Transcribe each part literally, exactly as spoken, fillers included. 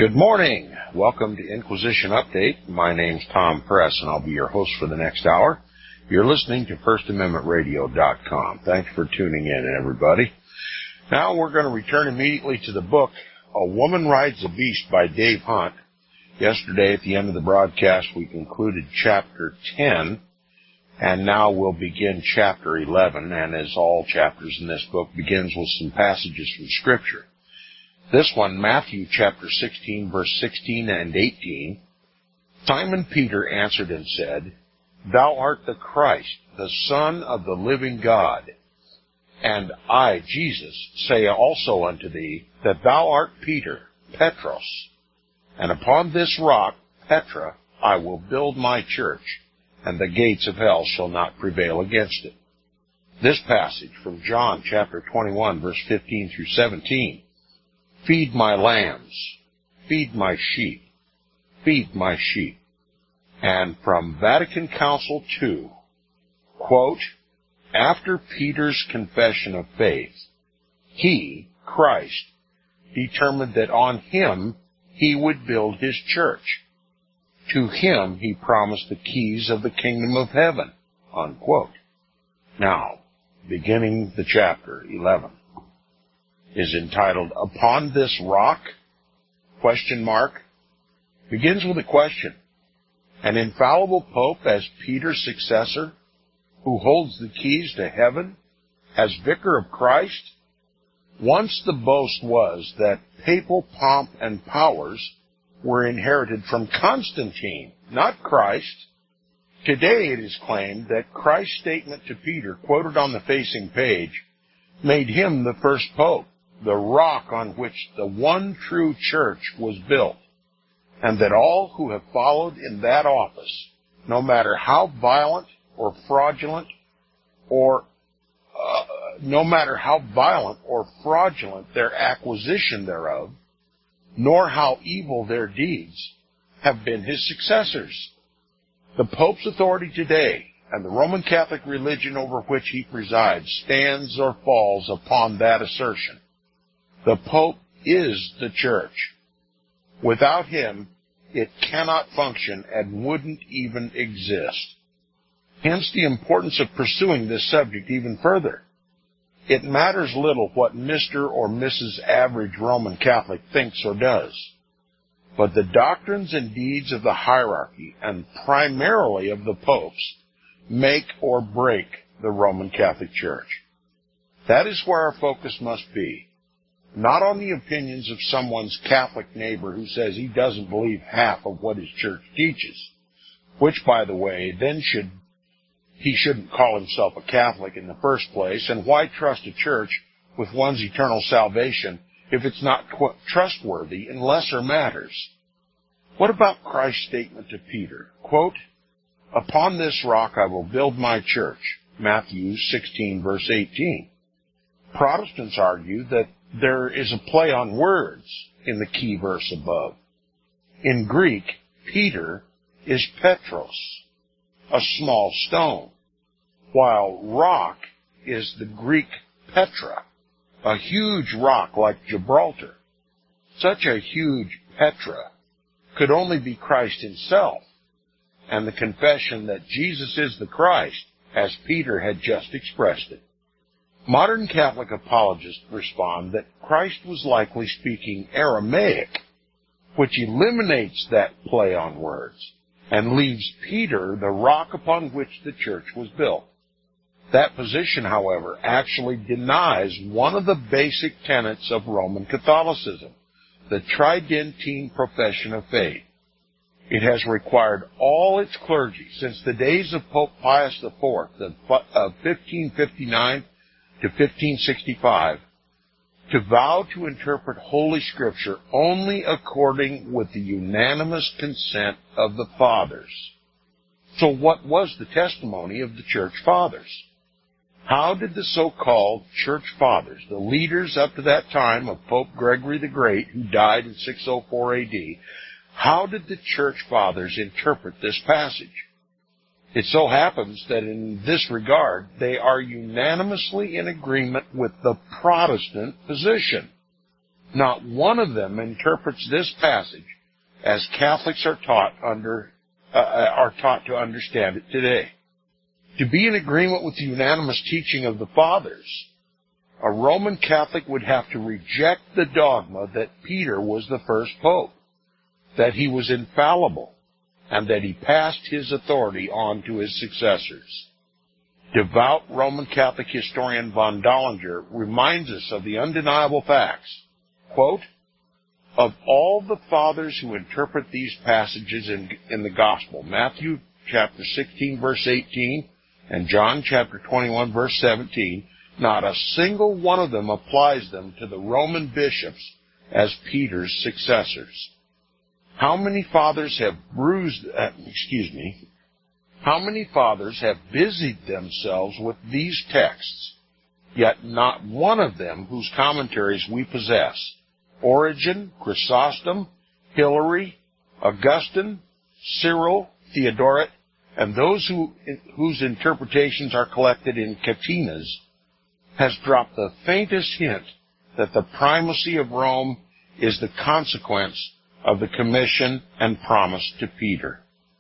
Good morning. Welcome to Inquisition Update. My name's Tom Press, and I'll be your host for the next hour. You're listening to First Amendment Radio dot com. Thanks for tuning in, everybody. Now we're going to return immediately to the book, A Woman Rides a Beast by Dave Hunt. Yesterday, at the end of the broadcast, we concluded Chapter ten, and now we'll begin Chapter eleven, and as all chapters in this book, begins with some passages from Scripture. This one, Matthew chapter sixteen, verse sixteen and eighteen. Simon Peter answered and said, Thou art the Christ, the Son of the living God. And I, Jesus, say also unto thee, that thou art Peter, Petros. And upon this rock, Petra, I will build my church, and the gates of hell shall not prevail against it. This passage from John chapter twenty-one, verse fifteen through seventeen. Feed my lambs, feed my sheep, feed my sheep. And from Vatican Council two, quote, after Peter's confession of faith, he, Christ, determined that on him he would build his church. To him he promised the keys of the kingdom of heaven, unquote. Now, beginning the chapter eleven. Is entitled, Upon This Rock, question mark, begins with a question. An infallible pope as Peter's successor, who holds the keys to heaven, as vicar of Christ? Once the boast was that papal pomp and powers were inherited from Constantine, not Christ. Today it is claimed that Christ's statement to Peter, quoted on the facing page, made him the first pope, the rock on which the one true church was built, and that all who have followed in that office, no matter how violent or fraudulent or uh, no matter how violent or fraudulent their acquisition thereof, nor how evil their deeds, have been his successors. The Pope's authority today and the Roman Catholic religion over which he presides stands or falls upon that assertion. The Pope is the Church. Without him, it cannot function and wouldn't even exist. Hence the importance of pursuing this subject even further. It matters little what Mister or Missus Average Roman Catholic thinks or does, but the doctrines and deeds of the hierarchy, and primarily of the popes, make or break the Roman Catholic Church. That is where our focus must be. Not on the opinions of someone's Catholic neighbor who says he doesn't believe half of what his church teaches, which, by the way, then should he shouldn't call himself a Catholic in the first place, and why trust a church with one's eternal salvation if it's not trustworthy in lesser matters? What about Christ's statement to Peter? Quote, Upon this rock I will build my church, Matthew sixteen, verse eighteen. Protestants argue that there is a play on words in the key verse above. In Greek, Peter is Petros, a small stone, while rock is the Greek Petra, a huge rock like Gibraltar. Such a huge Petra could only be Christ himself, and the confession that Jesus is the Christ, as Peter had just expressed it. Modern Catholic apologists respond that Christ was likely speaking Aramaic, which eliminates that play on words and leaves Peter the rock upon which the church was built. That position, however, actually denies one of the basic tenets of Roman Catholicism, the Tridentine profession of faith. It has required all its clergy since the days of Pope Pius the Fourth of fifteen fifty-nine to fifteen sixty-five, to vow to interpret Holy Scripture only according with the unanimous consent of the Fathers. So what was the testimony of the Church Fathers? How did the so-called Church Fathers, the leaders up to that time of Pope Gregory the Great, who died in six oh four A D, how did the Church Fathers interpret this passage? It so happens that in this regard, they are unanimously in agreement with the Protestant position. Not one of them interprets this passage as Catholics are taught under uh, are taught to understand it today. To be in agreement with the unanimous teaching of the Fathers, a Roman Catholic would have to reject the dogma that Peter was the first pope, that he was infallible, and that he passed his authority on to his successors. Devout Roman Catholic historian von Dollinger reminds us of the undeniable facts. Quote, of all the fathers who interpret these passages in, in the Gospel, Matthew chapter sixteen, verse eighteen, and John chapter twenty-one, verse seventeen, not a single one of them applies them to the Roman bishops as Peter's successors. How many fathers have bruised, uh, excuse me, how many fathers have busied themselves with these texts, yet not one of them whose commentaries we possess, Origen, Chrysostom, Hilary, Augustine, Cyril, Theodoret, and those who, whose interpretations are collected in Catenas, has dropped the faintest hint that the primacy of Rome is the consequence of the commission and promise to Peter.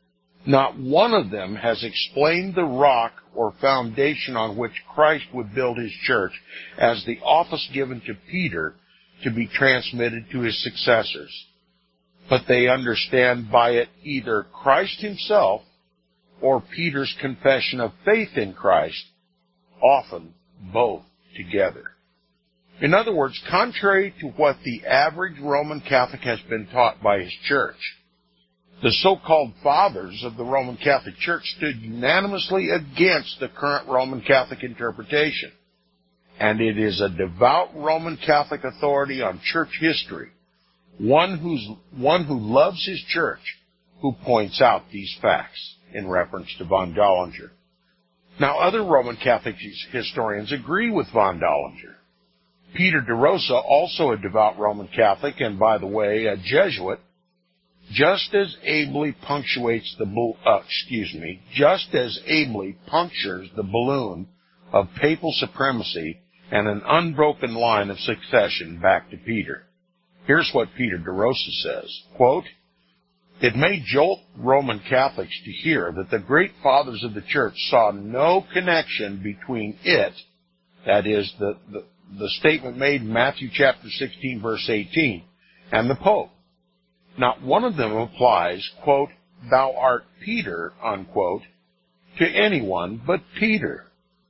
Not one of them has explained the rock or foundation on which Christ would build his church as the office given to Peter to be transmitted to his successors. But they understand by it either Christ himself or Peter's confession of faith in Christ, often both together. In other words, contrary to what the average Roman Catholic has been taught by his church, the so-called fathers of the Roman Catholic Church stood unanimously against the current Roman Catholic interpretation. And it is a devout Roman Catholic authority on church history, one who's, one who loves his church, who points out these facts in reference to von Dollinger. Now, other Roman Catholic historians agree with von Dollinger. Peter de Rosa, also a devout Roman Catholic, and by the way, a Jesuit, just as ably punctuates the, uh, excuse me, just as ably punctures the balloon of papal supremacy and an unbroken line of succession back to Peter. Here's what Peter de Rosa says, quote, it may jolt Roman Catholics to hear that the great fathers of the church saw no connection between it, that is, the, the, the statement made in Matthew chapter sixteen, verse eighteen, and the Pope. Not one of them applies, quote, thou art Peter, unquote, to anyone but Peter.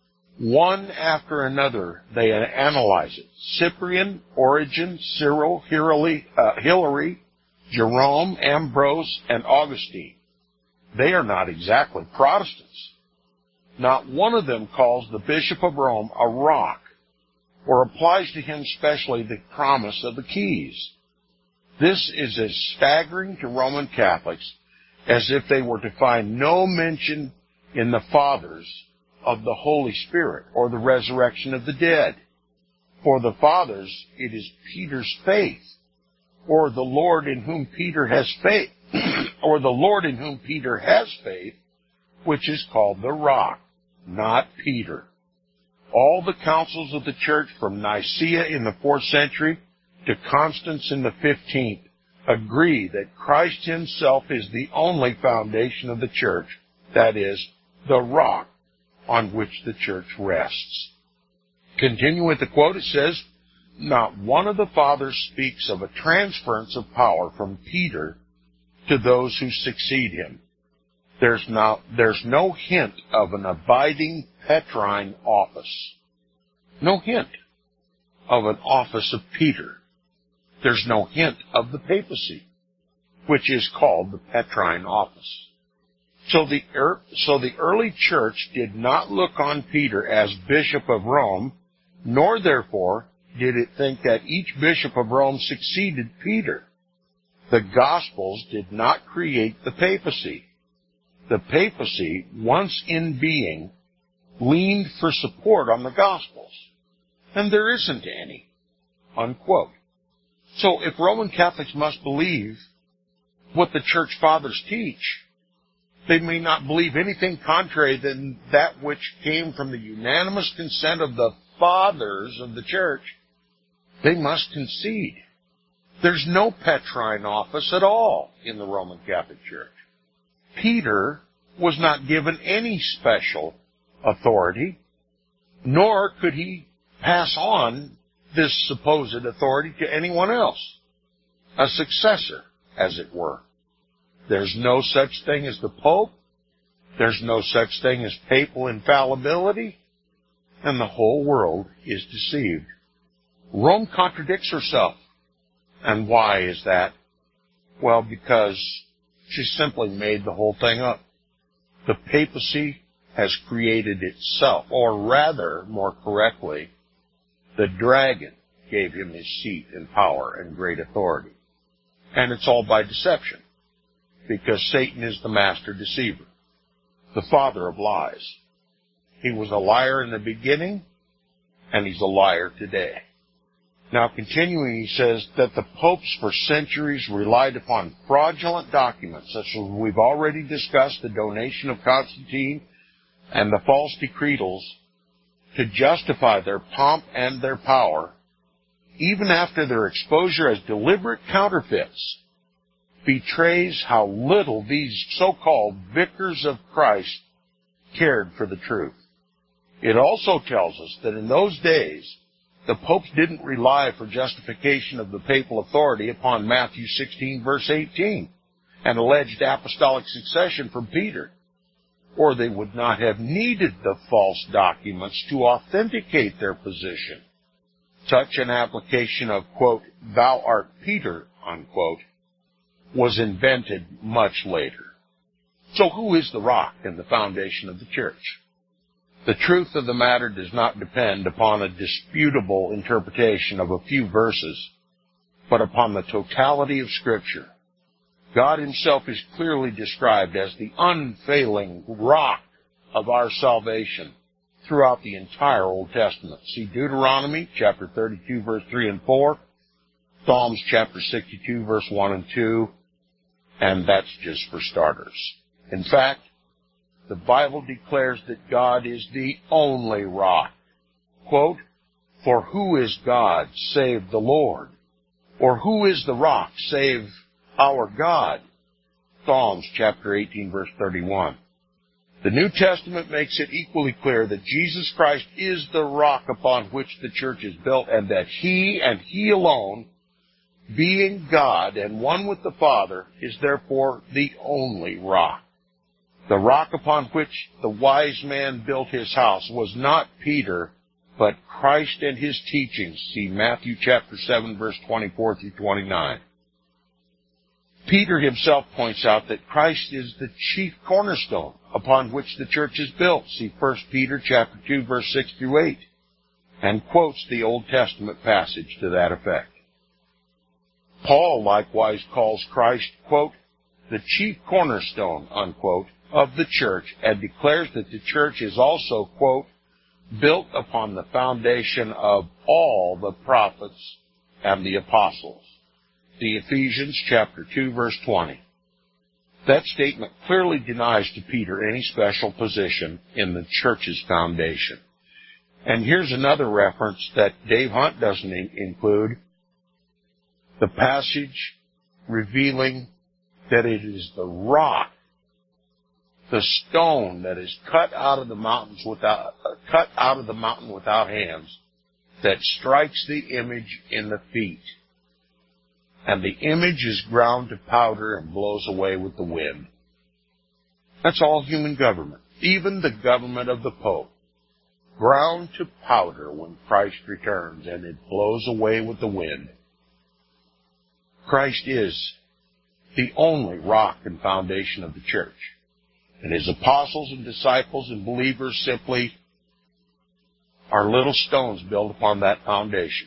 One after another, they analyze it. Cyprian, Origen, Cyril, Hilary, uh, Hilary, Jerome, Ambrose, and Augustine. They are not exactly Protestants. Not one of them calls the Bishop of Rome a rock, or applies to him specially the promise of the keys. This is as staggering to Roman Catholics as if they were to find no mention in the Fathers of the Holy Spirit or the resurrection of the dead. For the Fathers, it is Peter's faith, or the Lord in whom Peter has faith, or the Lord in whom Peter has faith, which is called the rock, not Peter. All the councils of the church from Nicaea in the fourth century to Constance in the fifteenth agree that Christ himself is the only foundation of the church, that is, the rock on which the church rests. Continue with the quote, it says, not one of the fathers speaks of a transference of power from Peter to those who succeed him. There's no, there's no hint of an abiding Petrine office. No hint of an office of Peter. There's no hint of the papacy, which is called the Petrine office. So the, er, so the early church did not look on Peter as Bishop of Rome, nor therefore did it think that each Bishop of Rome succeeded Peter. The Gospels did not create the papacy. The papacy, once in being, leaned for support on the Gospels. And there isn't any. Unquote. So if Roman Catholics must believe what the Church Fathers teach, they may not believe anything contrary than that which came from the unanimous consent of the Fathers of the Church. They must concede There's no Petrine office at all in the Roman Catholic Church. Peter was not given any special authority, nor could he pass on this supposed authority to anyone else, a successor, as it were. There's no such thing as the Pope. There's no such thing as papal infallibility, and the whole world is deceived. Rome contradicts herself. And why is that? Well, because she simply made the whole thing up. The papacy has created itself, or rather, more correctly, the dragon gave him his seat and power and great authority. And it's all by deception, because Satan is the master deceiver, the father of lies. He was a liar in the beginning, and he's a liar today. Now, continuing, he says that the popes for centuries relied upon fraudulent documents, such as we've already discussed, the donation of Constantine and the false decretals, to justify their pomp and their power, even after their exposure as deliberate counterfeits, betrays how little these so-called vicars of Christ cared for the truth. It also tells us that in those days, the popes didn't rely for justification of the papal authority upon Matthew sixteen, verse eighteen, an alleged apostolic succession from Peter, or they would not have needed the false documents to authenticate their position. Such an application of, quote, thou art Peter, unquote, was invented much later. So who is the rock and the foundation of the church? The truth of the matter does not depend upon a disputable interpretation of a few verses, but upon the totality of Scripture. God himself is clearly described as the unfailing rock of our salvation throughout the entire Old Testament. See Deuteronomy chapter thirty-two, verse three and four, Psalms chapter sixty-two, verse one and two, and that's just for starters. In fact, the Bible declares that God is the only rock. Quote, for who is God save the Lord? Or who is the rock save our God? Psalms chapter eighteen, verse thirty-one. The New Testament makes it equally clear that Jesus Christ is the rock upon which the church is built, and that he and he alone, being God and one with the Father, is therefore the only rock. The rock upon which the wise man built his house was not Peter, but Christ and his teachings. See Matthew chapter seven, verse twenty-four through twenty-nine. Peter himself points out that Christ is the chief cornerstone upon which the church is built. See First Peter chapter two, verse six through eight, and quotes the Old Testament passage to that effect. Paul likewise calls Christ, quote, the chief cornerstone, unquote, of the church, and declares that the church is also, quote, built upon the foundation of all the prophets and the apostles. See Ephesians chapter two, verse twenty. That statement clearly denies to Peter any special position in the church's foundation. And here's another reference that Dave Hunt doesn't in- include, the passage revealing that it is the rock, the stone that is cut out of the mountains without, uh, cut out of the mountain without hands, that strikes the image in the feet. And the image is ground to powder and blows away with the wind. That's all human government, even the government of the Pope. Ground to powder when Christ returns, and it blows away with the wind. Christ is the only rock and foundation of the church. And his apostles and disciples and believers simply are little stones built upon that foundation.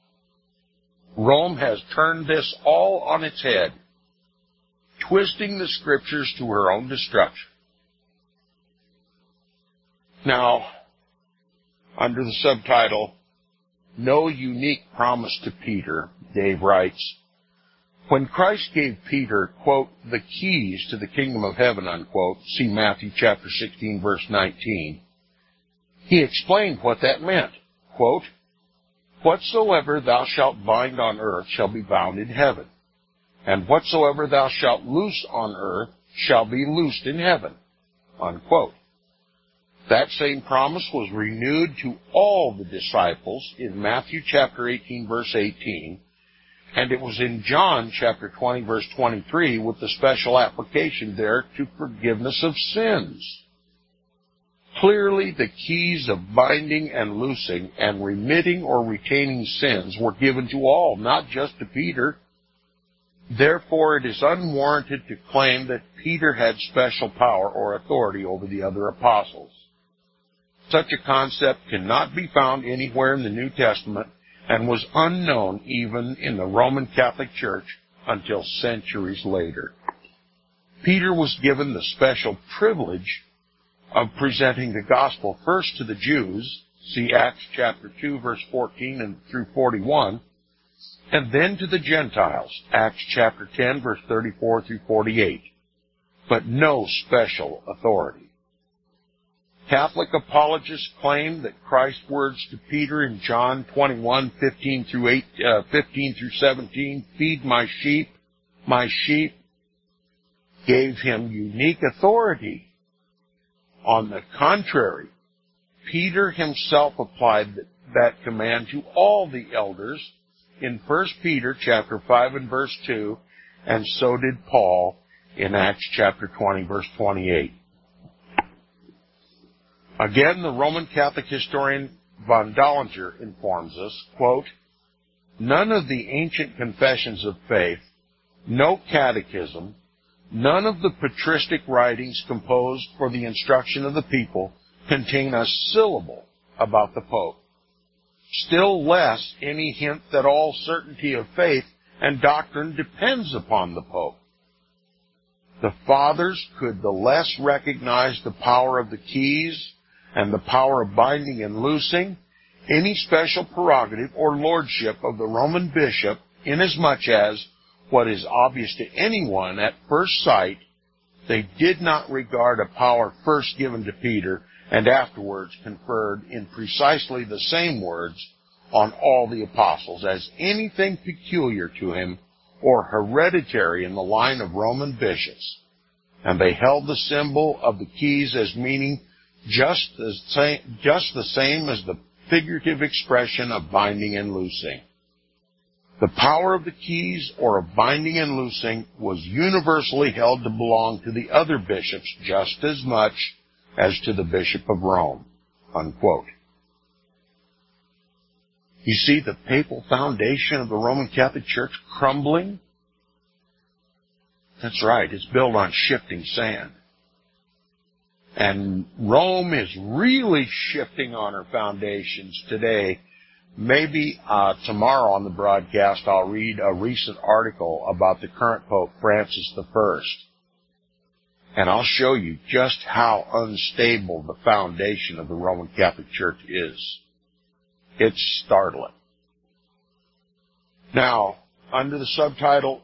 Rome has turned this all on its head, twisting the Scriptures to her own destruction. Now, under the subtitle, No Unique Promise to Peter, Dave writes, when Christ gave Peter, quote, the keys to the kingdom of heaven, unquote, see Matthew chapter sixteen, verse nineteen, he explained what that meant. Quote, Whatsoever thou shalt bind on earth shall be bound in heaven, and whatsoever thou shalt loose on earth shall be loosed in heaven." Unquote. That same promise was renewed to all the disciples in Matthew chapter eighteen, verse eighteen, and it was in John chapter twenty, verse twenty-three, with the special application there to forgiveness of sins. Clearly, the keys of binding and loosing and remitting or retaining sins were given to all, not just to Peter. Therefore, it is unwarranted to claim that Peter had special power or authority over the other apostles. Such a concept cannot be found anywhere in the New Testament and was unknown even in the Roman Catholic Church until centuries later. Peter was given the special privilege of presenting the gospel first to the Jews, see Acts chapter two, verse fourteen and through forty-one, and then to the Gentiles, Acts chapter ten, verse thirty-four through forty-eight, but no special authority. Catholic apologists claim that Christ's words to Peter in John twenty-one, fifteen through eight, uh, fifteen through seventeen, "Feed my sheep, my sheep," gave him unique authority. On the contrary, Peter himself applied that command to all the elders in First Peter chapter five and verse two, and so did Paul in Acts chapter twenty, verse twenty-eight. Again, the Roman Catholic historian von Dollinger informs us, quote, "None of the ancient confessions of faith, no catechism, none of the patristic writings composed for the instruction of the people contain a syllable about the Pope, still less any hint that all certainty of faith and doctrine depends upon the Pope. The Fathers could the less recognize the power of the keys and the power of binding and loosing any special prerogative or lordship of the Roman bishop, inasmuch as, what is obvious to anyone at first sight, they did not regard a power first given to Peter and afterwards conferred in precisely the same words on all the apostles as anything peculiar to him or hereditary in the line of Roman bishops. And they held the symbol of the keys as meaning just the same, just the same as the figurative expression of binding and loosing. The power of the keys or of binding and loosing was universally held to belong to the other bishops just as much as to the Bishop of Rome." Unquote. You see the papal foundation of the Roman Catholic Church crumbling? That's right, it's built on shifting sand. And Rome is really shifting on her foundations today. Maybe uh, tomorrow on the broadcast I'll read a recent article about the current Pope, Francis the First. And I'll show you just how unstable the foundation of the Roman Catholic Church is. It's startling. Now, under the subtitle,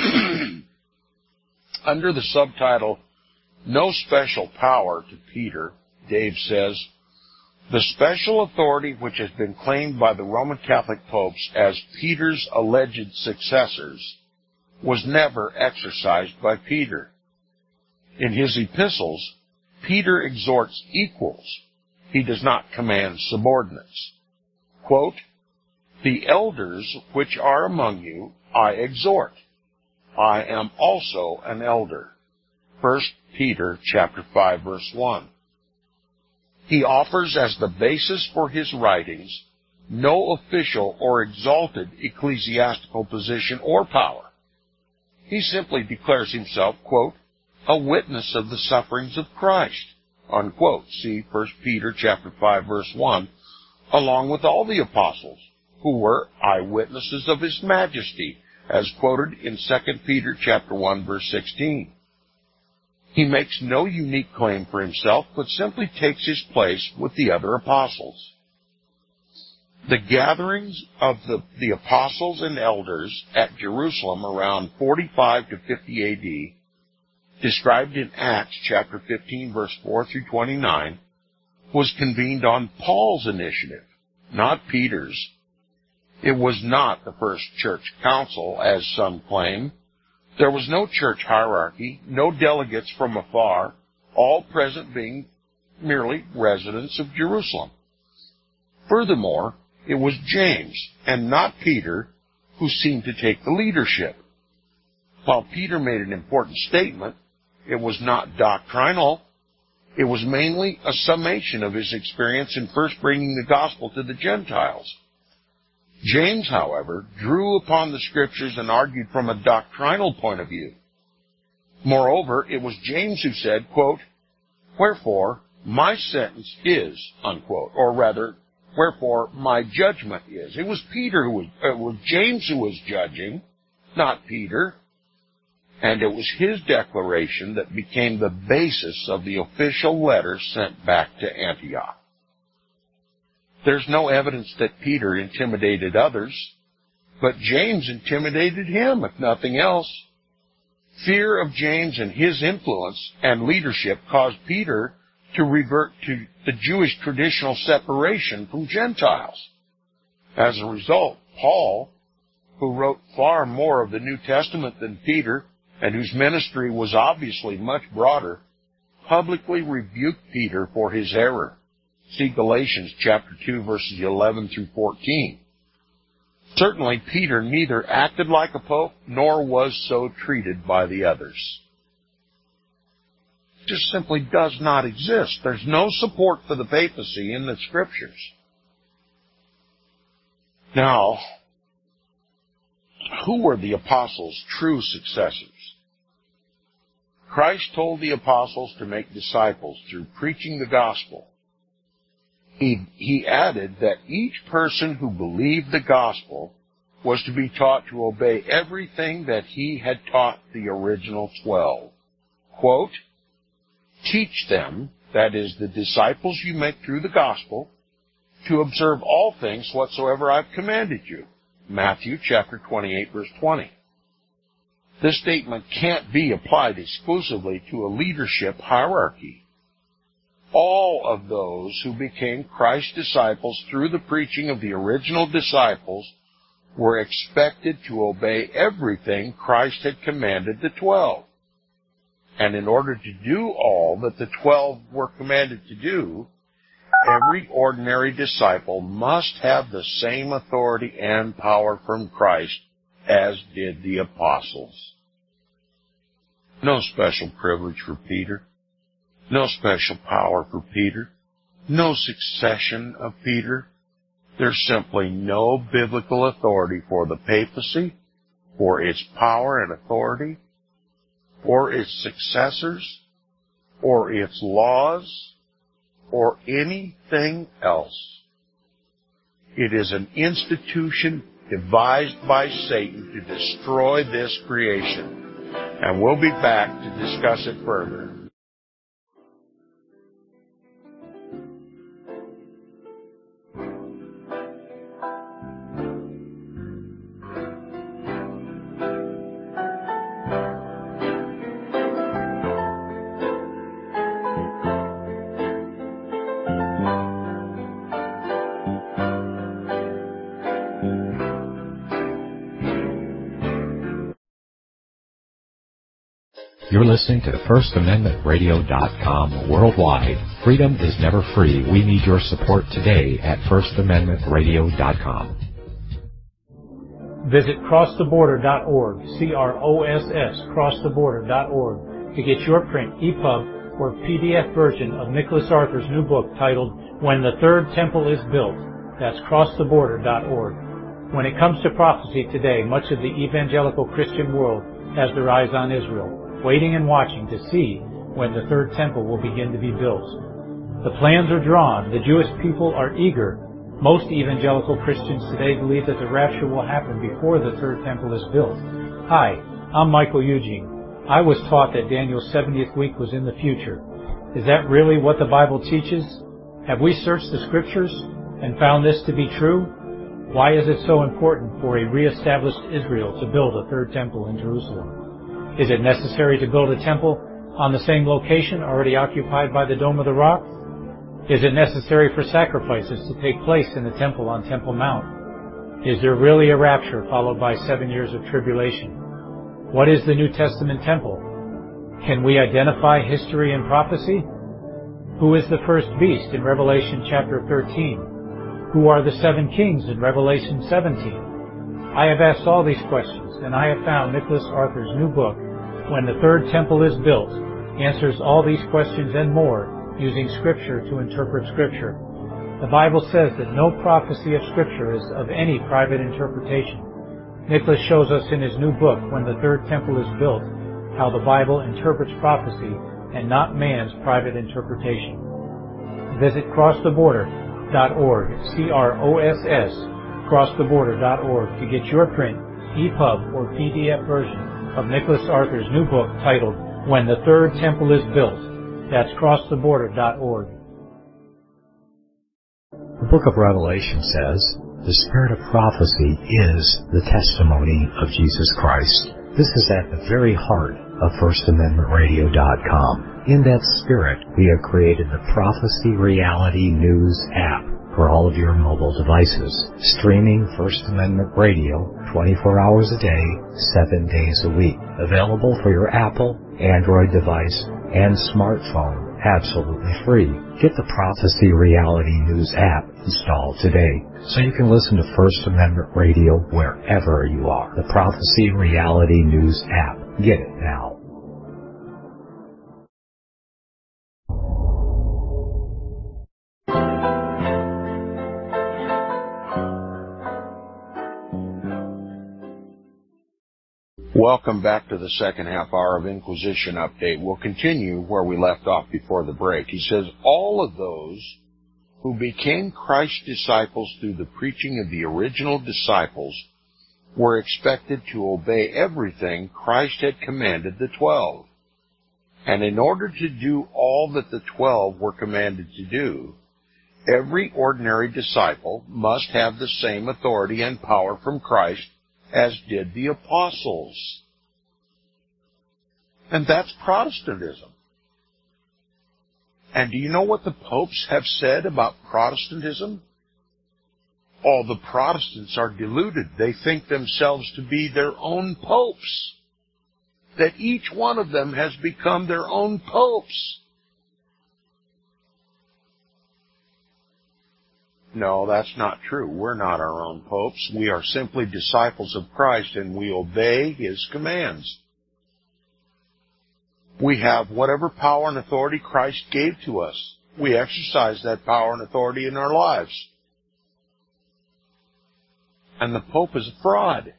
under the subtitle, "No Special Power to Peter," Dave says, "The special authority which has been claimed by the Roman Catholic popes as Peter's alleged successors was never exercised by Peter. In his epistles, Peter exhorts equals. He does not command subordinates. Quote, 'The elders which are among you I exhort. I am also an elder.' First Peter chapter five, verse one. He offers as the basis for his writings no official or exalted ecclesiastical position or power. He simply declares himself, quote, 'a witness of the sufferings of Christ,' unquote. See First Peter chapter five, verse one, along with all the apostles who were eyewitnesses of his majesty, as quoted in Second Peter chapter one, verse sixteen. He makes no unique claim for himself, but simply takes his place with the other apostles. The gatherings of the, the apostles and elders at Jerusalem around forty-five to fifty A D, described in Acts chapter fifteen, verse four through twenty-nine, was convened on Paul's initiative, not Peter's. It was not the first church council, as some claim. There was no church hierarchy, no delegates from afar, all present being merely residents of Jerusalem. Furthermore, it was James, and not Peter, who seemed to take the leadership. While Peter made an important statement, it was not doctrinal. It was mainly a summation of his experience in first bringing the gospel to the Gentiles. James, however, drew upon the Scriptures and argued from a doctrinal point of view. Moreover, it was James who said, quote, "Wherefore my sentence is," unquote, or rather, "Wherefore my judgment is." It was Peter who was, it was James who was judging, not Peter. And it was his declaration that became the basis of the official letter sent back to Antioch. There's no evidence that Peter intimidated others, but James intimidated him, if nothing else. Fear of James and his influence and leadership caused Peter to revert to the Jewish traditional separation from Gentiles. As a result, Paul, who wrote far more of the New Testament than Peter, and whose ministry was obviously much broader, publicly rebuked Peter for his error. See Galatians chapter two, verses eleven through fourteen. Certainly, Peter neither acted like a pope nor was so treated by the others. It just simply does not exist. There's no support for the papacy in the Scriptures. Now, who were the apostles' true successors? Christ told the apostles to make disciples through preaching the gospel. He, he added that each person who believed the gospel was to be taught to obey everything that he had taught the original twelve. Quote, "Teach them," that is, the disciples you make through the gospel, "to observe all things whatsoever I've commanded you." Matthew chapter twenty-eight, verse twenty. This statement can't be applied exclusively to a leadership hierarchy. All of those who became Christ's disciples through the preaching of the original disciples were expected to obey everything Christ had commanded the twelve. And in order to do all that the twelve were commanded to do, every ordinary disciple must have the same authority and power from Christ as did the apostles. No special privilege for Peter. No special power for Peter. No succession of Peter. There's simply no biblical authority for the papacy, for its power and authority, or its successors, or its laws, or anything else. It is an institution devised by Satan to destroy this creation. And we'll be back to discuss it further. You're listening to First Amendment Radio dot com worldwide. Freedom is never free. We need your support today at First Amendment Radio dot com. Visit cross the border dot org, C R O S S, cross the border dot org, to get your print, E P U B, or P D F version of Nicholas Arthur's new book titled When the Third Temple is Built. That's cross the border dot org. When it comes to prophecy today, much of the evangelical Christian world has their eyes on Israel, waiting and watching to see when the third temple will begin to be built. The plans are drawn. The Jewish people are eager. Most evangelical Christians today believe that the rapture will happen before the third temple is built. Hi, I'm Michael Eugene. I was taught that Daniel's seventieth week was in the future. Is that really what the Bible teaches? Have we searched the Scriptures and found this to be true? Why is it so important for a reestablished Israel to build a third temple in Jerusalem? Is it necessary to build a temple on the same location already occupied by the Dome of the Rock? Is it necessary for sacrifices to take place in the temple on Temple Mount? Is there really a rapture followed by seven years of tribulation? What is the New Testament temple? Can we identify history and prophecy? Who is the first beast in Revelation chapter thirteen? Who are the seven kings in Revelation seventeen? I have asked all these questions, and I have found Nicholas Arthur's new book, When the Third Temple is Built, answers all these questions and more using Scripture to interpret Scripture. The Bible says that no prophecy of Scripture is of any private interpretation. Nicholas shows us in his new book, When the Third Temple is Built, how the Bible interprets prophecy and not man's private interpretation. Visit cross the border dot org, C R O S S, cross the border dot org, to get your print, E P U B, or P D F version of Nicholas Arthur's new book titled, When the Third Temple is Built. That's cross the border dot org. The book of Revelation says, the spirit of prophecy is the testimony of Jesus Christ. This is at the very heart of First Amendment Radio dot com. In that spirit, we have created the Prophecy Reality News app for all of your mobile devices, streaming First Amendment Radio twenty-four hours a day, seven days a week. Available for your Apple, Android device, and smartphone, absolutely free. Get the Prophecy Reality News app installed today so you can listen to First Amendment Radio wherever you are. The Prophecy Reality News app. Get it now. Welcome back to the second half hour of Inquisition Update. We'll continue where we left off before the break. He says, all of those who became Christ's disciples through the preaching of the original disciples were expected to obey everything Christ had commanded the twelve. And in order to do all that the twelve were commanded to do, every ordinary disciple must have the same authority and power from Christ as did the apostles. And that's Protestantism. And do you know what the popes have said about Protestantism? All the Protestants are deluded. They think themselves to be their own popes. That each one of them has become their own popes. No, that's not true. We're not our own popes. We are simply disciples of Christ, and we obey His commands. We have whatever power and authority Christ gave to us. We exercise that power and authority in our lives. And the Pope is a fraud.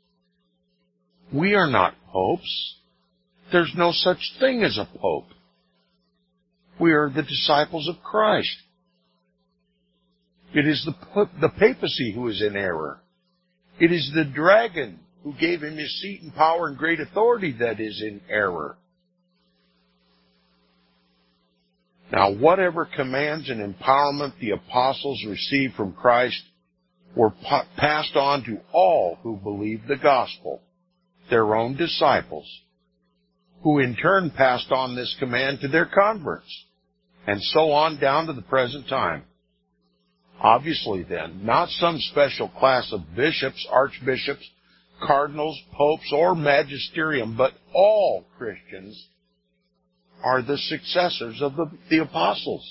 We are not popes. There's no such thing as a pope. We are the disciples of Christ. It is the, the papacy who is in error. It is the dragon who gave him his seat and power and great authority that is in error. Now, whatever commands and empowerment the apostles received from Christ were pa- passed on to all who believed the gospel, their own disciples, who in turn passed on this command to their converts, and so on down to the present time. Obviously, then, not some special class of bishops, archbishops, cardinals, popes, or magisterium, but all Christians are the successors of the, the apostles.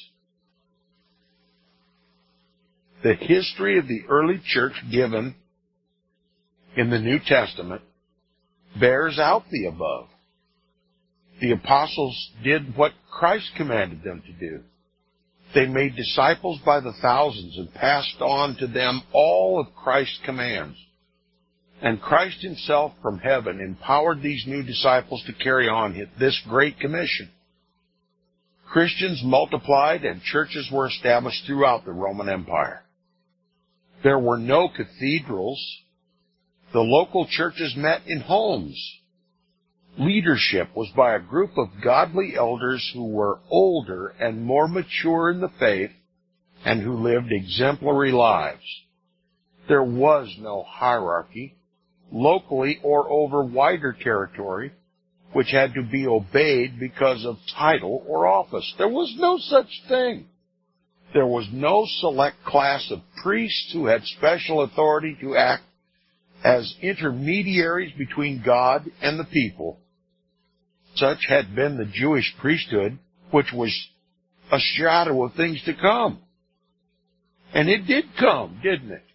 The history of the early church given in the New Testament bears out the above. The apostles did what Christ commanded them to do. They made disciples by the thousands and passed on to them all of Christ's commands. And Christ himself from heaven empowered these new disciples to carry on this great commission. Christians multiplied and churches were established throughout the Roman Empire. There were no cathedrals. The local churches met in homes. Leadership was by a group of godly elders who were older and more mature in the faith and who lived exemplary lives. There was no hierarchy, locally or over wider territory, which had to be obeyed because of title or office. There was no such thing. There was no select class of priests who had special authority to act as intermediaries between God and the people. Such had been the Jewish priesthood, which was a shadow of things to come. And it did come, didn't it?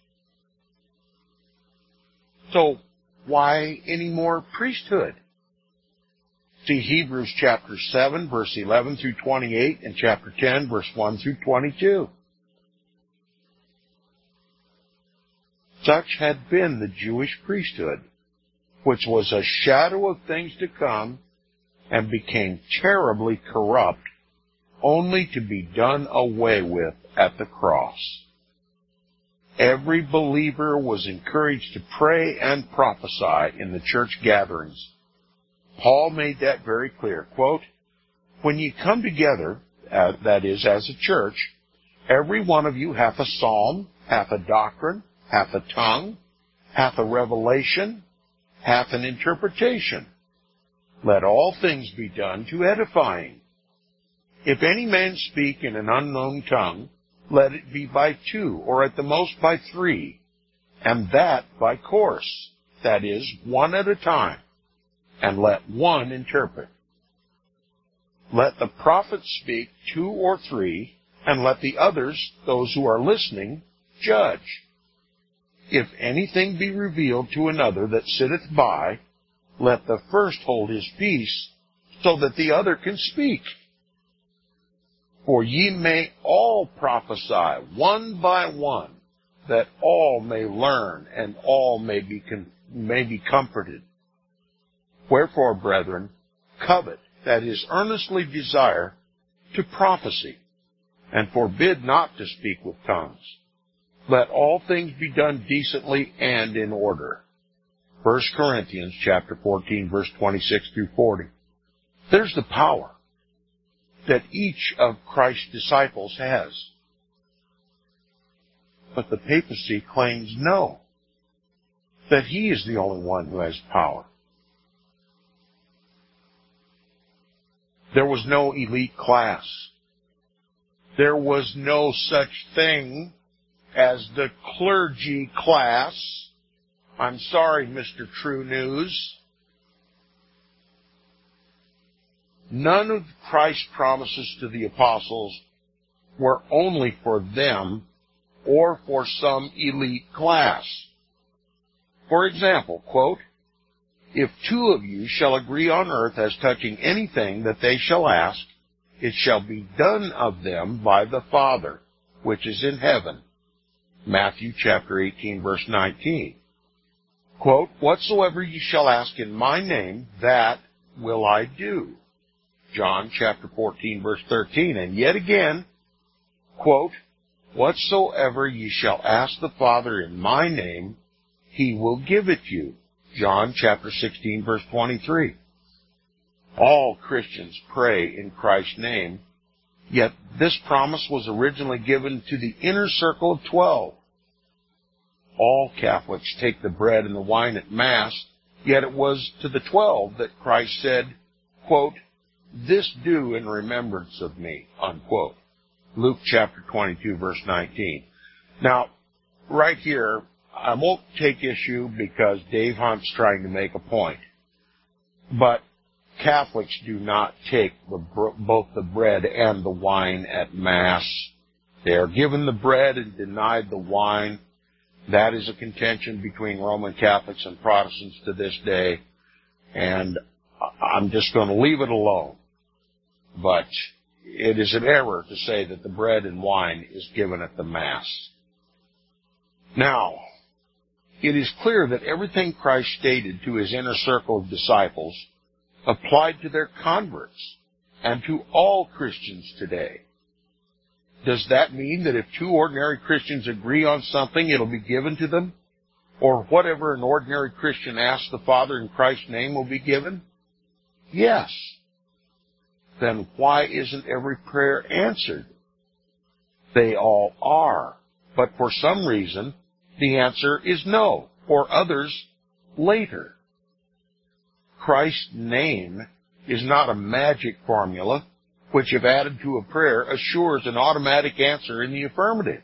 So, why any more priesthood? See Hebrews chapter seven, verse eleven through twenty-eight, and chapter ten, verse one through twenty-two. Such had been the Jewish priesthood, which was a shadow of things to come, and became terribly corrupt, only to be done away with at the cross. Every believer was encouraged to pray and prophesy in the church gatherings. Paul made that very clear. Quote, when ye come together, uh, that is, as a church, every one of you hath a psalm, hath a doctrine, hath a tongue, hath a revelation, hath an interpretation. Let all things be done to edifying. If any man speak in an unknown tongue, let it be by two, or at the most by three, and that by course, that is, one at a time. And let one interpret. Let the prophets speak two or three, and let the others, those who are listening, judge. If anything be revealed to another that sitteth by, let the first hold his peace, so that the other can speak. For ye may all prophesy, one by one, that all may learn, and all may be, con- may be comforted. Wherefore, brethren, covet, that is, earnestly desire, to prophecy, and forbid not to speak with tongues. Let all things be done decently and in order. First Corinthians chapter fourteen, verse twenty-six through forty. There's the power that each of Christ's disciples has. But the papacy claims no, that he is the only one who has power. There was no elite class. There was no such thing as the clergy class. I'm sorry, Mister True News. None of Christ's promises to the apostles were only for them or for some elite class. For example, quote, if two of you shall agree on earth as touching anything that they shall ask, it shall be done of them by the Father, which is in heaven. Matthew chapter eighteen, verse nineteen. Quote, whatsoever ye shall ask in my name, that will I do. John chapter fourteen, verse thirteen. And yet again, quote, whatsoever ye shall ask the Father in my name, he will give it you. John chapter sixteen, verse twenty-three. All Christians pray in Christ's name, yet this promise was originally given to the inner circle of twelve. All Catholics take the bread and the wine at Mass, yet it was to the twelve that Christ said, quote, this do in remembrance of me, unquote. Luke chapter twenty-two, verse nineteen. Now, right here, I won't take issue because Dave Hunt's trying to make a point. But Catholics do not take the, both the bread and the wine at Mass. They are given the bread and denied the wine. That is a contention between Roman Catholics and Protestants to this day. And I'm just going to leave it alone. But it is an error to say that the bread and wine is given at the Mass. Now, it is clear that everything Christ stated to his inner circle of disciples applied to their converts and to all Christians today. Does that mean that if two ordinary Christians agree on something, it'll be given to them? Or whatever an ordinary Christian asks the Father in Christ's name will be given? Yes. Then why isn't every prayer answered? They all are. But for some reason, the answer is no, or others later. Christ's name is not a magic formula which, if added to a prayer, assures an automatic answer in the affirmative.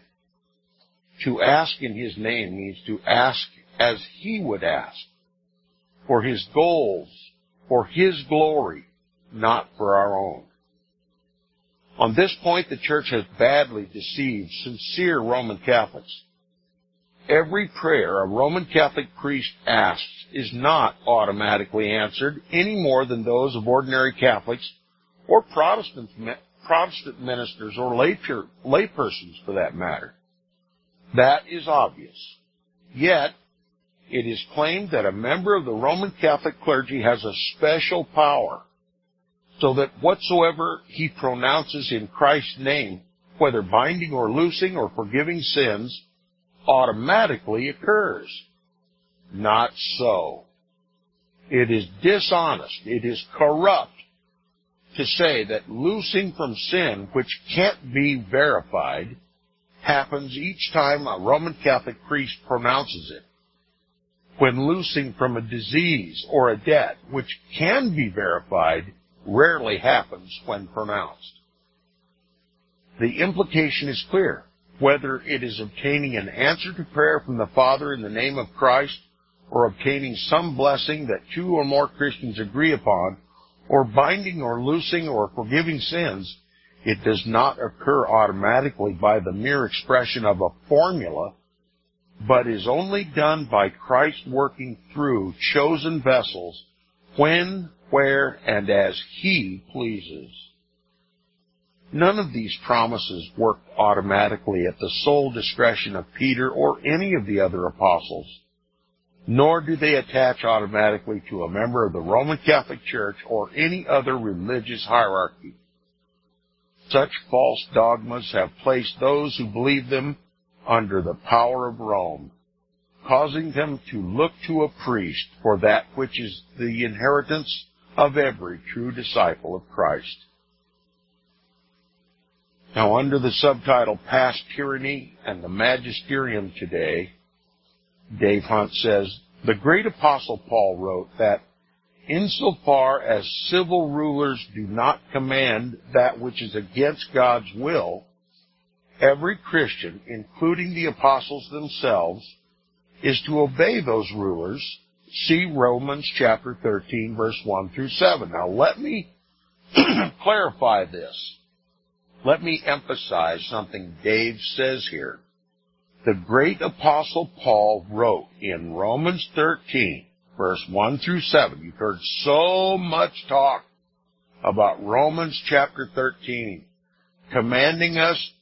To ask in His name means to ask as He would ask, for His goals, for His glory, not for our own. On this point, the Church has badly deceived sincere Roman Catholics. Every prayer a Roman Catholic priest asks is not automatically answered any more than those of ordinary Catholics or Protestant, Protestant ministers or lay, laypersons for that matter. That is obvious. Yet, it is claimed that a member of the Roman Catholic clergy has a special power, so that whatsoever he pronounces in Christ's name, whether binding or loosing or forgiving sins, automatically occurs. Not so. It is dishonest, it is corrupt to say that loosing from sin, which can't be verified, happens each time a Roman Catholic priest pronounces it, when loosing from a disease or a debt, which can be verified, rarely happens when pronounced. The implication is clear. Whether it is obtaining an answer to prayer from the Father in the name of Christ, or obtaining some blessing that two or more Christians agree upon, or binding or loosing or forgiving sins, it does not occur automatically by the mere expression of a formula, but is only done by Christ working through chosen vessels when, where, and as He pleases. None of these promises work automatically at the sole discretion of Peter or any of the other apostles, nor do they attach automatically to a member of the Roman Catholic Church or any other religious hierarchy. Such false dogmas have placed those who believe them under the power of Rome, causing them to look to a priest for that which is the inheritance of every true disciple of Christ. Now, under the subtitle Past Tyranny and the Magisterium today, Dave Hunt says, the great apostle Paul wrote that insofar as civil rulers do not command that which is against God's will, every Christian, including the apostles themselves, is to obey those rulers. See Romans chapter thirteen, verse one through seven. Now, let me clarify this. Let me emphasize something Dave says here. The great apostle Paul wrote in Romans thirteen, verse one through seven. You've heard so much talk about Romans chapter thirteen, commanding us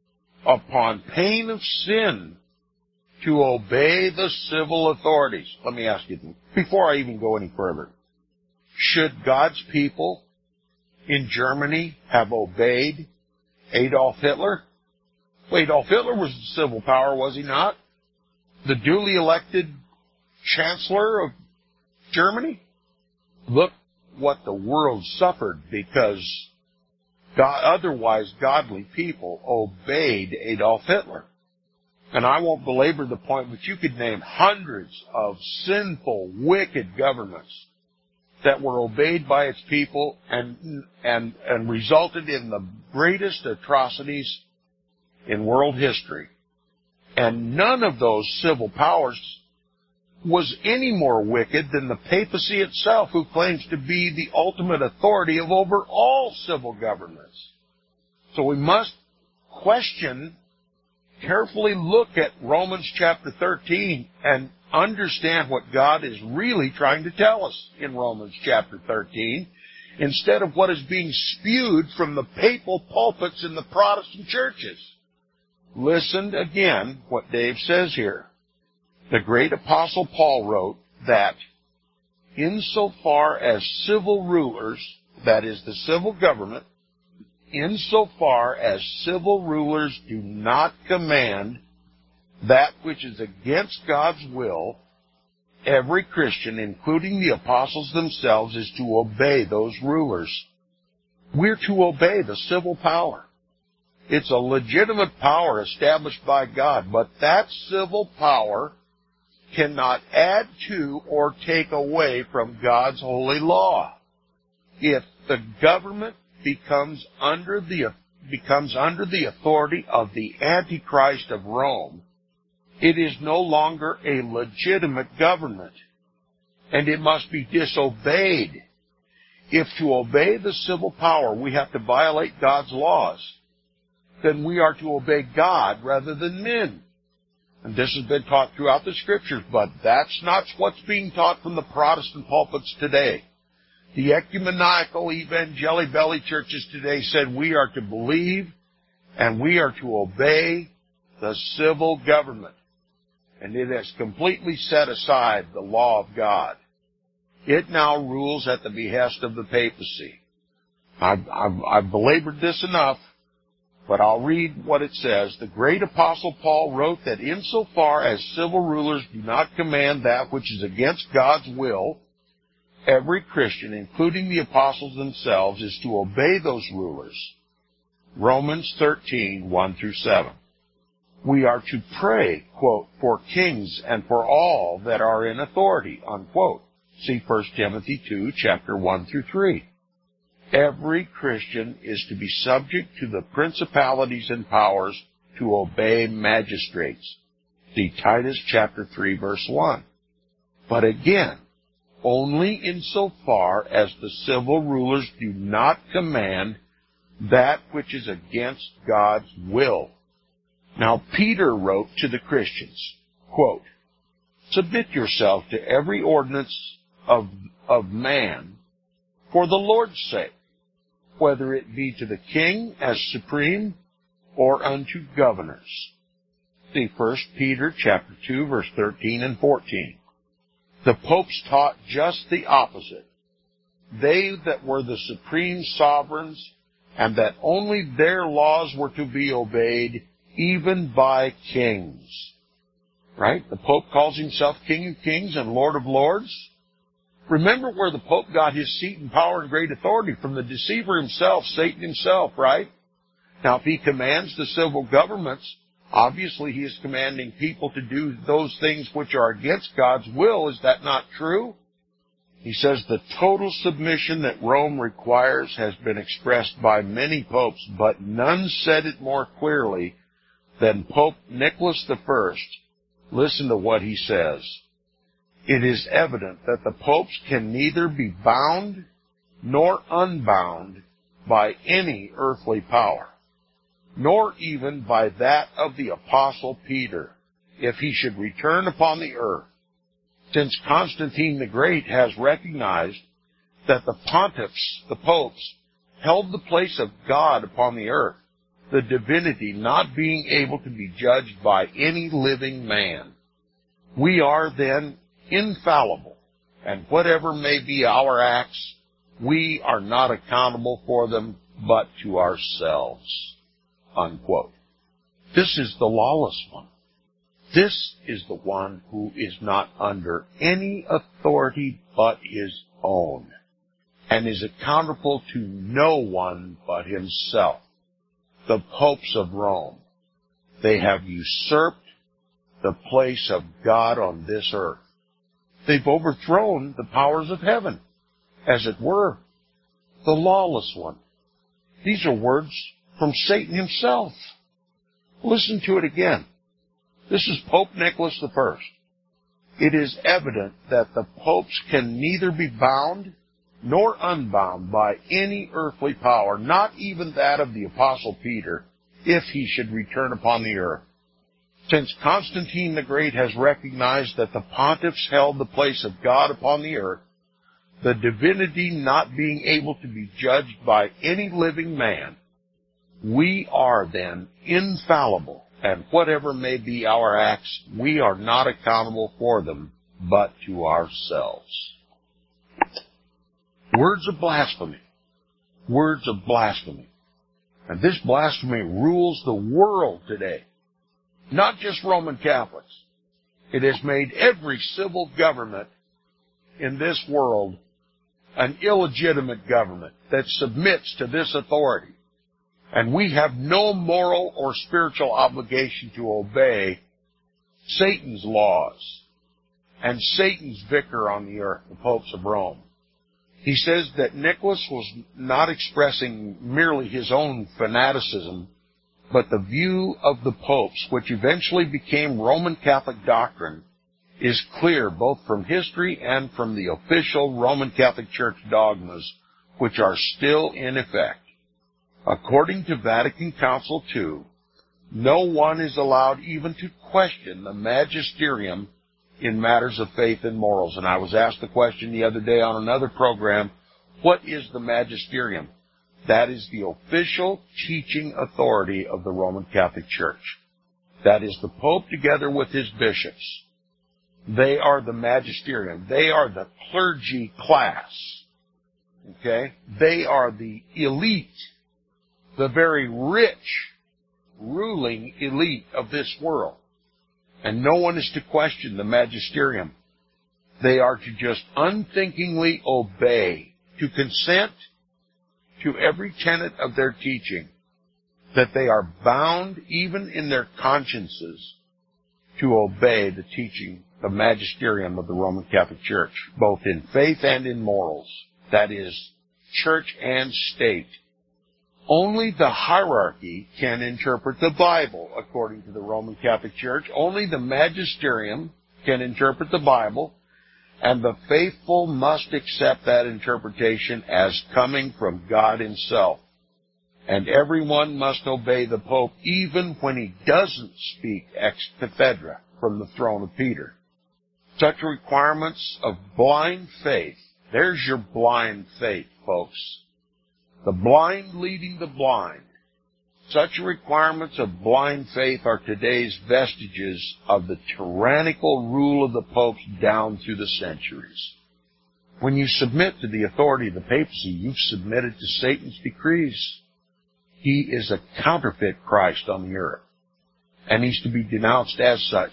upon pain of sin to obey the civil authorities. Let me ask you, before I even go any further, should God's people in Germany have obeyed Adolf Hitler? Well, Adolf Hitler was the civil power, was he not? The duly elected Chancellor of Germany? Look what the world suffered because God, otherwise godly people obeyed Adolf Hitler. And I won't belabor the point, but you could name hundreds of sinful, wicked governments that were obeyed by its people and and and resulted in the greatest atrocities in world history. And none of those civil powers was any more wicked than the papacy itself, who claims to be the ultimate authority of over all civil governments. So we must question, carefully look at Romans chapter thirteen and understand what God is really trying to tell us in Romans chapter thirteen, instead of what is being spewed from the papal pulpits in the Protestant churches. Listen again what Dave says here. The great apostle Paul wrote that insofar as civil rulers, that is the civil government, insofar as civil rulers do not command that which is against God's will, every Christian, including the apostles themselves, is to obey those rulers. We're to obey the civil power. It's a legitimate power established by God, but that civil power cannot add to or take away from God's holy law. If the government becomes under the becomes under the authority of the Antichrist of Rome, it is no longer a legitimate government, and it must be disobeyed. If to obey the civil power we have to violate God's laws, then we are to obey God rather than men. And this has been taught throughout the Scriptures, but that's not what's being taught from the Protestant pulpits today. The ecumenical evangelical belly churches today said we are to believe and we are to obey the civil government. And it has completely set aside the law of God. It now rules at the behest of the papacy. I've, I've, I've belabored this enough, but I'll read what it says. The great apostle Paul wrote that insofar as civil rulers do not command that which is against God's will, every Christian, including the apostles themselves, is to obey those rulers. Romans thirteen, one through seven. We are to pray, quote, for kings and for all that are in authority, unquote. See First Timothy two, chapter one through three. Every Christian is to be subject to the principalities and powers, to obey magistrates. See Titus chapter three, verse one. But again, only insofar as the civil rulers do not command that which is against God's will. Now Peter wrote to the Christians, quote, submit yourself to every ordinance of, of man for the Lord's sake, whether it be to the king as supreme or unto governors. See First Peter chapter two, verse thirteen and fourteen. The popes taught just the opposite. They that were the supreme sovereigns, and that only their laws were to be obeyed, even by kings. Right? The Pope calls himself King of Kings and Lord of Lords. Remember where the Pope got his seat and power and great authority from: the deceiver himself, Satan himself, right? Now, if he commands the civil governments, obviously he is commanding people to do those things which are against God's will. Is that not true? He says the total submission that Rome requires has been expressed by many popes, but none said it more clearly than Pope Nicholas the First. Listen to what he says. It is evident that the popes can neither be bound nor unbound by any earthly power, nor even by that of the Apostle Peter, if he should return upon the earth, since Constantine the Great has recognized that the pontiffs, the popes, held the place of God upon the earth, the divinity not being able to be judged by any living man. We are then infallible, and whatever may be our acts, we are not accountable for them but to ourselves. Unquote. This is the lawless one. This is the one who is not under any authority but his own, and is accountable to no one but himself. The popes of Rome, they have usurped the place of God on this earth. They've overthrown the powers of heaven, as it were, the lawless one. These are words from Satan himself. Listen to it again. This is Pope Nicholas the First. It is evident that the popes can neither be bound nor unbound by any earthly power, not even that of the Apostle Peter, if he should return upon the earth. Since Constantine the Great has recognized that the pontiffs held the place of God upon the earth, the divinity not being able to be judged by any living man, we are then infallible, and whatever may be our acts, we are not accountable for them, but to ourselves. Words of blasphemy. Words of blasphemy. And this blasphemy rules the world today. Not just Roman Catholics. It has made every civil government in this world an illegitimate government that submits to this authority. And we have no moral or spiritual obligation to obey Satan's laws and Satan's vicar on the earth, the popes of Rome. He says that Nicholas was not expressing merely his own fanaticism, but the view of the popes, which eventually became Roman Catholic doctrine, is clear both from history and from the official Roman Catholic Church dogmas, which are still in effect. According to Vatican Council two, no one is allowed even to question the magisterium in matters of faith and morals. And I was asked the question the other day on another program, what is the magisterium? That is the official teaching authority of the Roman Catholic Church. That is the Pope together with his bishops. They are the magisterium. They are the clergy class. Okay? They are the elite, the very rich, ruling elite of this world. And no one is to question the magisterium. They are to just unthinkingly obey, to consent to every tenet of their teaching, that they are bound even in their consciences to obey the teaching, the magisterium of the Roman Catholic Church, both in faith and in morals. That is, church and state. Only the hierarchy can interpret the Bible, according to the Roman Catholic Church. Only the magisterium can interpret the Bible, and the faithful must accept that interpretation as coming from God himself. And everyone must obey the Pope even when he doesn't speak ex cathedra from the throne of Peter. Such requirements of blind faith, there's your blind faith, folks. The blind leading the blind. Such requirements of blind faith are today's vestiges of the tyrannical rule of the popes down through the centuries. When you submit to the authority of the papacy, you've submitted to Satan's decrees. He is a counterfeit Christ on the earth, and he's to be denounced as such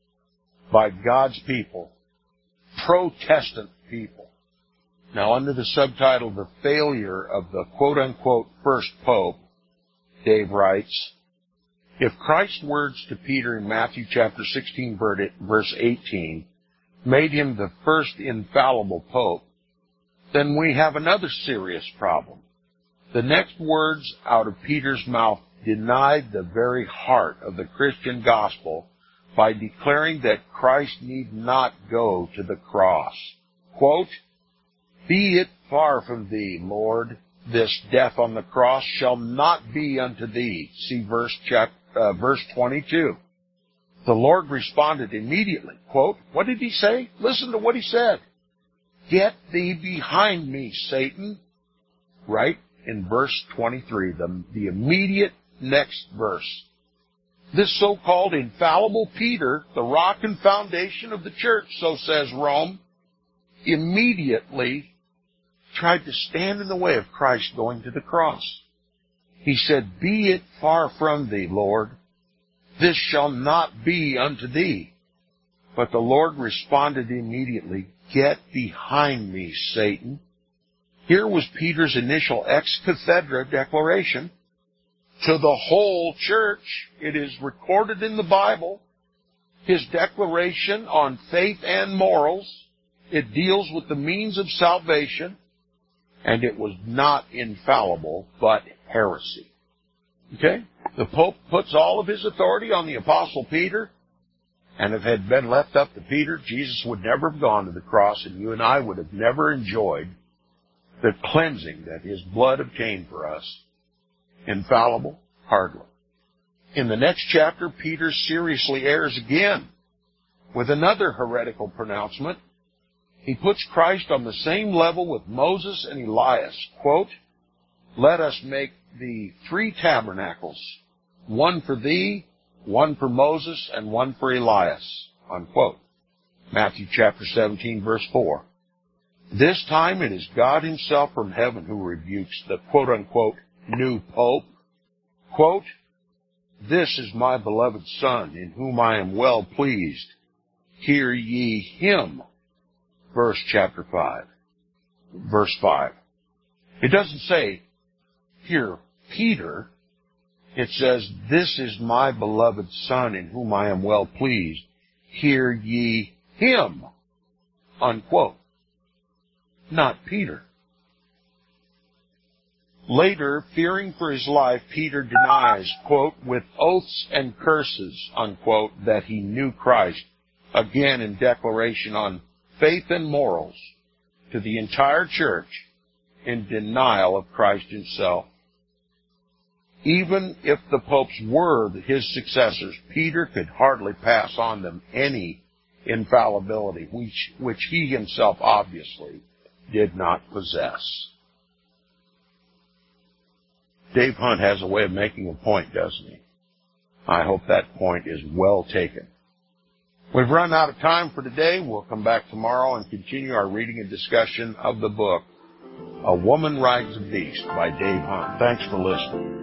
by God's people, Protestant people. Now, under the subtitle, The Failure of the quote-unquote First Pope, Dave writes, if Christ's words to Peter in Matthew chapter sixteen, verse eighteen, made him the first infallible pope, then we have another serious problem. The next words out of Peter's mouth denied the very heart of the Christian gospel by declaring that Christ need not go to the cross. Quote, be it far from thee, Lord, this death on the cross shall not be unto thee. See verse, chapter, uh, verse twenty-two. The Lord responded immediately. Quote, what did he say? Listen to what he said. Get thee behind me, Satan. Right in verse twenty-three, the, the immediate next verse. This so-called infallible Peter, the rock and foundation of the church, so says Rome, immediately tried to stand in the way of Christ going to the cross. He said, be it far from thee, Lord. This shall not be unto thee. But the Lord responded immediately, get behind me, Satan. Here was Peter's initial ex cathedra declaration to the whole church. It is recorded in the Bible. His declaration on faith and morals. It deals with the means of salvation. And it was not infallible, but heresy. Okay? The Pope puts all of his authority on the Apostle Peter, and if it had been left up to Peter, Jesus would never have gone to the cross, and you and I would have never enjoyed the cleansing that his blood obtained for us. Infallible? Hardly. In the next chapter, Peter seriously errs again with another heretical pronouncement. He puts Christ on the same level with Moses and Elias. Quote, let us make thee three tabernacles, one for thee, one for Moses, and one for Elias. Unquote. Matthew chapter seventeen, verse four. This time it is God himself from heaven who rebukes the quote-unquote new pope. Quote, this is my beloved Son, in whom I am well pleased. Hear ye him. Verse chapter five. Verse five. It doesn't say, hear Peter. It says, this is my beloved Son, in whom I am well pleased. Hear ye him. Unquote. Not Peter. Later, fearing for his life, Peter denies, quote, with oaths and curses, unquote, that he knew Christ, again in declaration on faith and morals to the entire church in denial of Christ himself. Even if the popes were his successors, Peter could hardly pass on them any infallibility, which, which he himself obviously did not possess. Dave Hunt has a way of making a point, doesn't he? I hope that point is well taken. We've run out of time for today. We'll come back tomorrow and continue our reading and discussion of the book, A Woman Rides a Beast by Dave Hunt. Thanks for listening.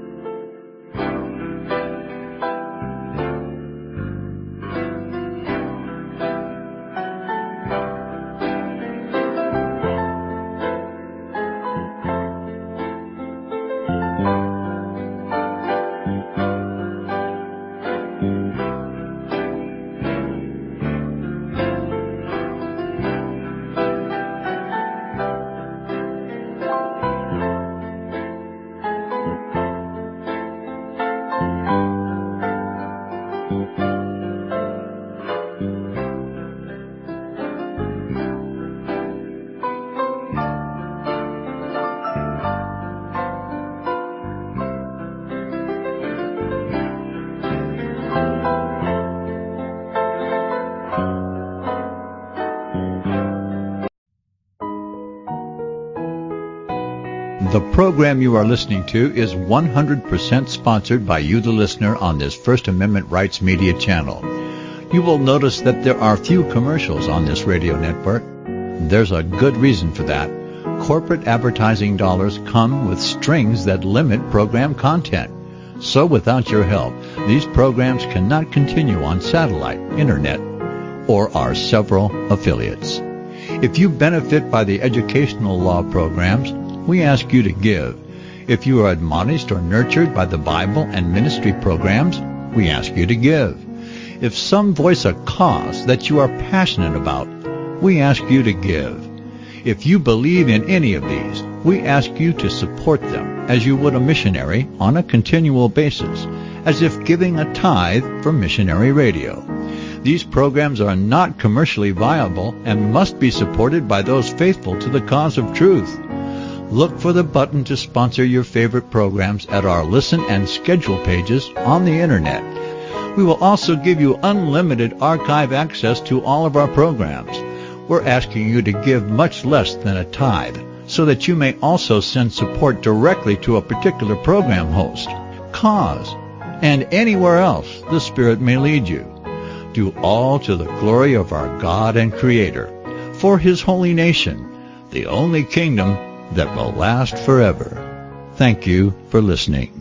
The program you are listening to is one hundred percent sponsored by you, the listener, on this First Amendment Rights Media channel. You will notice that there are few commercials on this radio network. There's a good reason for that. Corporate advertising dollars come with strings that limit program content. So without your help, these programs cannot continue on satellite, internet, or our several affiliates. If you benefit by the educational law programs, we ask you to give. If you are admonished or nurtured by the Bible and ministry programs, we ask you to give. If some voice a cause that you are passionate about, we ask you to give. If you believe in any of these, we ask you to support them as you would a missionary on a continual basis, as if giving a tithe for missionary radio. These programs are not commercially viable and must be supported by those faithful to the cause of truth. Look for the button to sponsor your favorite programs at our listen and schedule pages on the internet. We will also give you unlimited archive access to all of our programs. We're asking you to give much less than a tithe so that you may also send support directly to a particular program host, cause, and anywhere else the Spirit may lead you. Do all to the glory of our God and Creator, for His holy nation, the only kingdom that will last forever. Thank you for listening.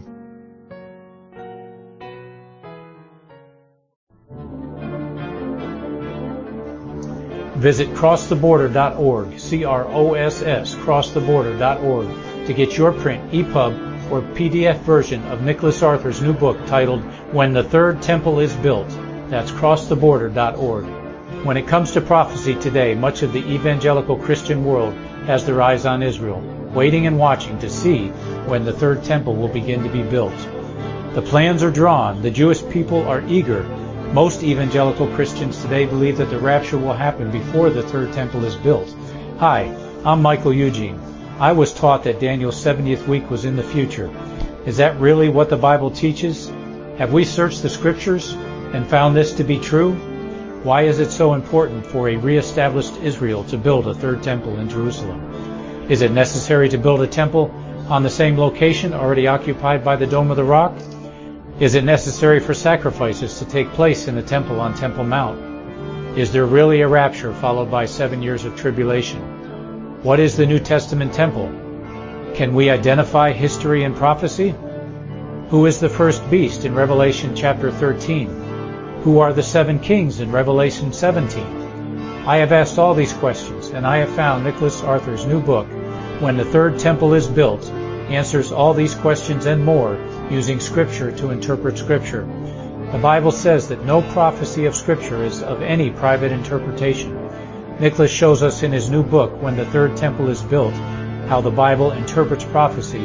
Visit cross the border dot org, C R O S S, cross the border dot org, to get your print, E P U B, or P D F version of Nicholas Arthur's new book titled When the Third Temple is Built. That's cross the border dot org. When it comes to prophecy today, much of the evangelical Christian world has their eyes on Israel, waiting and watching to see when the third temple will begin to be built. The plans are drawn. The Jewish people are eager. Most evangelical Christians today believe that the rapture will happen before the third temple is built. Hi, I'm Michael Eugene. I was taught that Daniel's seventieth week was in the future. Is that really what the Bible teaches? Have we searched the Scriptures and found this to be true? Why is it so important for a re-established Israel to build a third temple in Jerusalem? Is it necessary to build a temple on the same location already occupied by the Dome of the Rock? Is it necessary for sacrifices to take place in the temple on Temple Mount? Is there really a rapture followed by seven years of tribulation? What is the New Testament temple? Can we identify history and prophecy? Who is the first beast in Revelation chapter thirteen? Who are the seven kings in Revelation seventeen? I have asked all these questions, and I have found Nicholas Arthur's new book, When the Third Temple is Built, answers all these questions and more using Scripture to interpret Scripture. The Bible says that no prophecy of Scripture is of any private interpretation. Nicholas shows us in his new book, When the Third Temple is Built, how the Bible interprets prophecy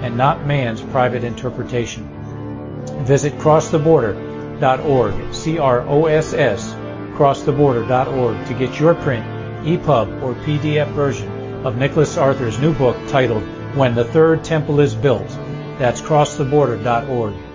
and not man's private interpretation. Visit cross the border dot org, C R O S S, cross the border dot org, to get your print, E P U B, or P D F version of Nicholas Arthur's new book titled When the Third Temple is Built. That's cross the border dot org.